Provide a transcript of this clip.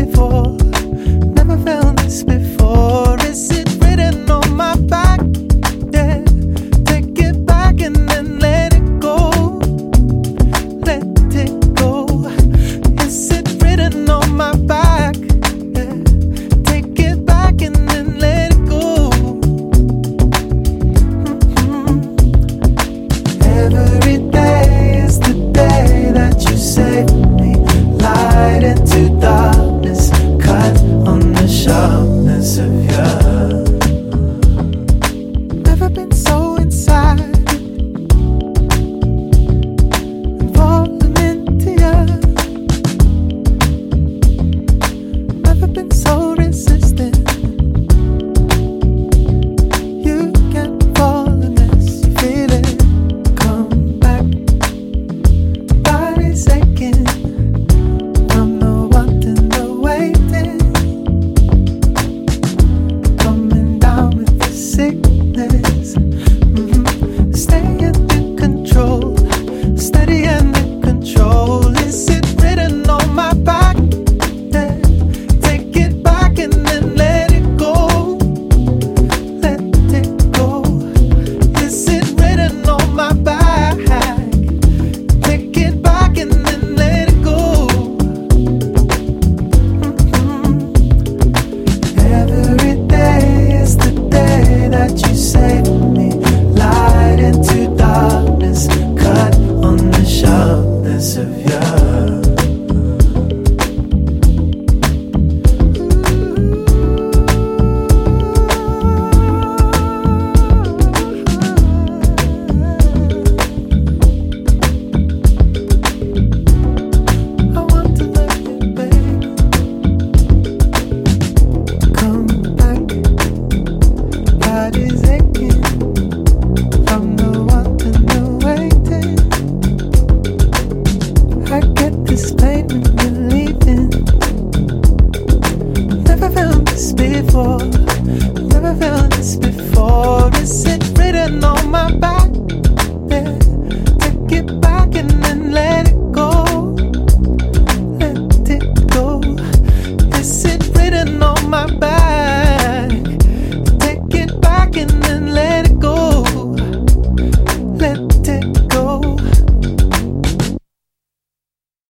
before. Never felt this before. Is it written on my back? Yeah. Take it back and then let it go. Let it go. Is it written on my back? Yeah. Take it back and then let it go. Every day is the day that you save me. Light into darkness, cut on the sharpness of you. Never been so inside, falling into you. Never been so resistant. You can't fall unless you feel it. Come back, body's aching from the wanting, the waiting. Coming down with the sickness. Stay under control, steady under control. Is it written on my back? Yeah. Take it back and then let it go. Let it go. Is it written on my back? Take it back and then let it go. Every day is the day that you save me. Light into darkness, cut on the sharpness of you. I want to love you, baby. Come back, body's aching from the wanting, the waiting. I get this pain when you're leaving. Never felt this before. Never felt this before. Is it written on my back? Yeah. Take it back and then let it go. Let it go. Is it written on my back? Take it back and then let